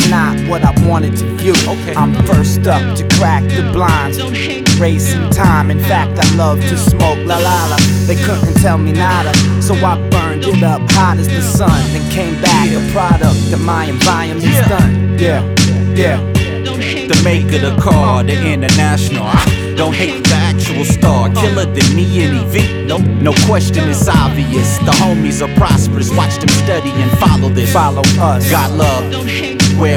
not what I wanted to view. I'm first up to crack the blinds, racing time. In fact, I love to smoke la la la. They couldn't tell me nada, so I burned it up hot as the sun. Then came back a product of my environment's done. The maker, the car, the international. Don't hate the actual star, killer than me and EV. No question, it's obvious. The homies are prosperous. Watch them study and follow this. Follow us. Got love.